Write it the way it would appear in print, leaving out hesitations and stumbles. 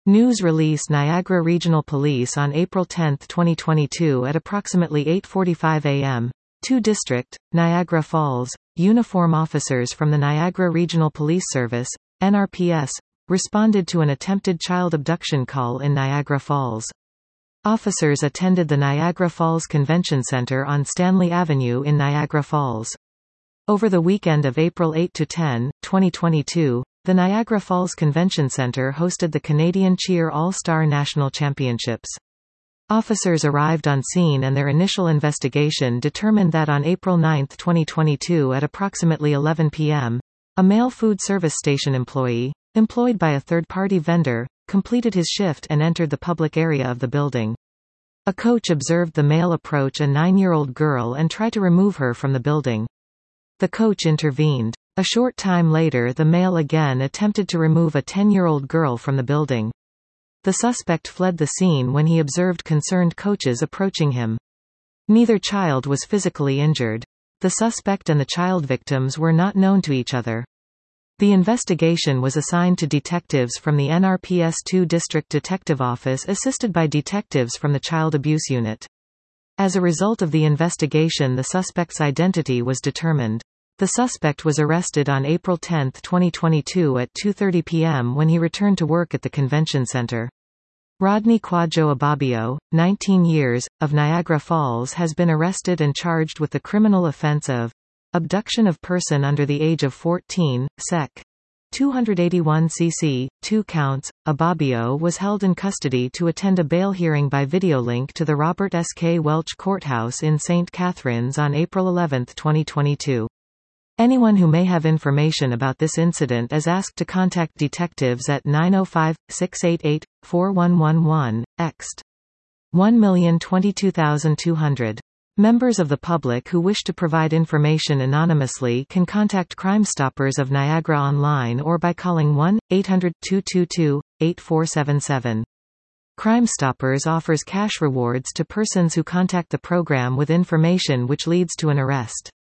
News release Niagara Regional Police on April 10, 2022 at approximately 8:45 a.m. 2 District, Niagara Falls. Uniform officers from the Niagara Regional Police Service, NRPS, responded to an attempted child abduction call in Niagara Falls. Officers attended the Niagara Falls Convention Center on Stanley Avenue in Niagara Falls. Over the weekend of April 8 to 10, 2022, the Niagara Falls Convention Center hosted the Canadian Cheer All-Star National Championships. Officers arrived on scene and their initial investigation determined that on April 9, 2022 at approximately 11 p.m., a male food service station employee, employed by a third-party vendor, completed his shift and entered the public area of the building. A coach observed the male approach a 9-year-old girl and try to remove her from the building. The coach intervened. A short time later the male again attempted to remove a 10-year-old girl from the building. The suspect fled the scene when he observed concerned coaches approaching him. Neither child was physically injured. The suspect and the child victims were not known to each other. The investigation was assigned to detectives from the NRPS 2 District Detective Office assisted by detectives from the Child Abuse Unit. As a result of the investigation, the suspect's identity was determined. The suspect was arrested on April 10, 2022 at 2:30 p.m. when he returned to work at the convention center. Rodney Kwadwo Ababio, 19 years, of Niagara Falls has been arrested and charged with the criminal offense of abduction of person under the age of 14, Sec. 281 cc, 2 counts. Ababio was held in custody to attend a bail hearing by videolink to the Robert S. K. Welch Courthouse in St. Catharines on April 11, 2022. Anyone who may have information about this incident is asked to contact detectives at 905-688-4111, ext. 1022200. Members of the public who wish to provide information anonymously can contact Crime Stoppers of Niagara online or by calling 1-800-222-8477. Crime Stoppers offers cash rewards to persons who contact the program with information which leads to an arrest.